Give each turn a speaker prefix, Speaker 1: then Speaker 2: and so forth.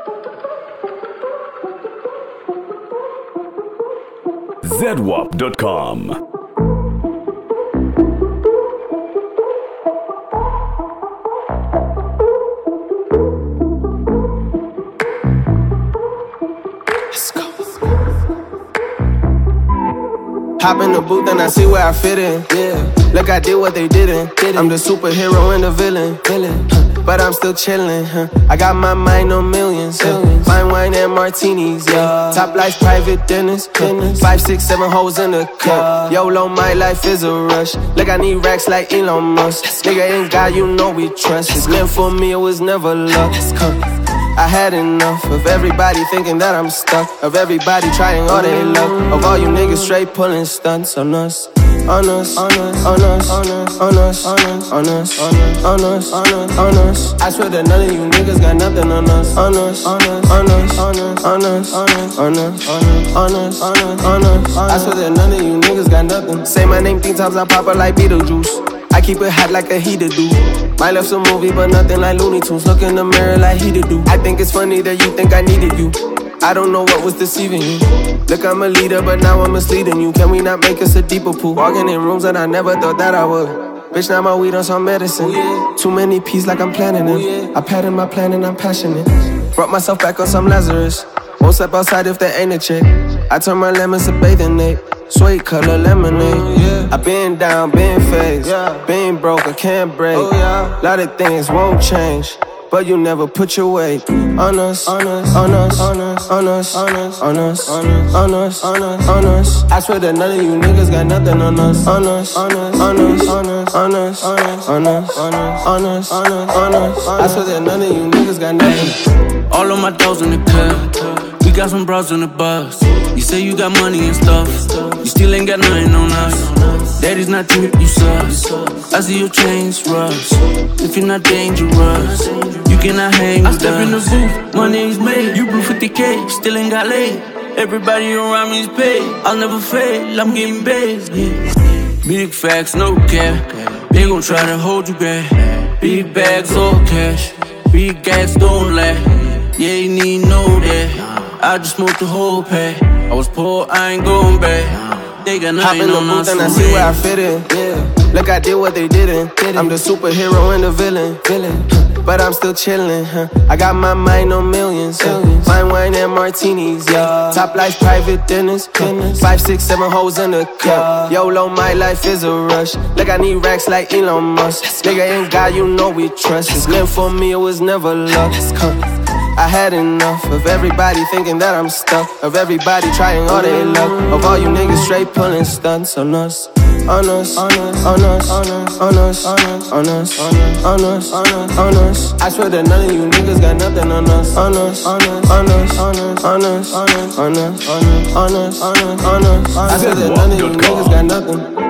Speaker 1: ZWAP.com.
Speaker 2: Hop in the booth and I see where I fit in. Yeah, look, I did what they didn't. I'm the superhero and the villain. But I'm still chillin'. I got my mind on millions. Fine wine and martinis. Yeah, top life, private dinners. 5, 6, 7 hoes in the cup. YOLO, my life is a rush. Look, I need racks like Elon Musk. Nigga ain't God, you know we trust. It's meant for me, it was never luck. I had enough of everybody thinking that I'm stuck. Of everybody trying all they luck. Of all you niggas straight pulling stunts on us. On us, on us, on us, on us, on us, on us, on us, on us, on us. I swear that none of you niggas got nothing on us. On us, on us, on us, on us, on us, on us, on us, on us, on us, on us. I swear that none of you niggas got nothing. Say my name 3 times, I pop it like Beetlejuice. I keep it hot like a heater do. My life's a movie, but nothing like Looney Tunes. Look in the mirror like he do. I think it's funny that you think I needed you. I don't know what was deceiving you. Look, I'm a leader, but now I'm misleading you. Can we not make us a deeper pool? Walking in rooms that I never thought that I would. Bitch, now my weed on some medicine. Too many P's like I'm planning it. I pattern my plan and I'm passionate. Brought myself back on some Lazarus. Won't step outside if there ain't a chick. I turn my lemons to bathing ape. Sweet color lemonade. I been down, been phased. Been broke, I can't break. Lot of things won't change, but you never put your weight on us, on us, on us, on us, on us, on us, on us, on us, on us, on us. I swear that none of you niggas got nothing on us. On us, on us, on us, on us, on us, on us, on us, on us, on us, on us. I swear that none of you niggas got nothing.
Speaker 3: All of my dogs in the club. We got some bros in the bus. You say you got money and stuff. You still ain't got nothing on us. Daddy's not too hip, you sus. I see your chains rust. If you're not dangerous, you cannot hang with us. I step in the booth, my name's made. You blew 50K, still ain't got laid. Everybody around me's paid. I'll never fail, I'm getting based. Big facts, no care. They gon' try to hold you back. Big bags, all cash. Big gas, don't laugh. Yeah, you need to know that. I just smoked the whole pack. I was poor, I ain't going back. They got nothing on us.
Speaker 2: Hop in the booth and I see where I fit in. Yeah, look, I did what they didn't. I'm the superhero and the villain. But I'm still chillin'. I got my mind on millions. Fine wine and martinis. Yeah, top life, private dinners. 5, 6, 7 hoes in the cup. YOLO, my life is a rush. Look, I need racks like Elon Musk. Nigga ain't God, you know we trust. It's meant for me, it was never luck. I had enough of everybody thinking that I'm stuck. Of everybody trying all they luck. Of all you niggas straight pulling stunts on us. On us, on us, on us, on us, on us, on us, on us, on us, on us, on us. I swear that none of you niggas got nothing on us. On us, on us, on us, on us, on us, on us, on us, on us, on us, on us. I swear that none of you niggas got nothing.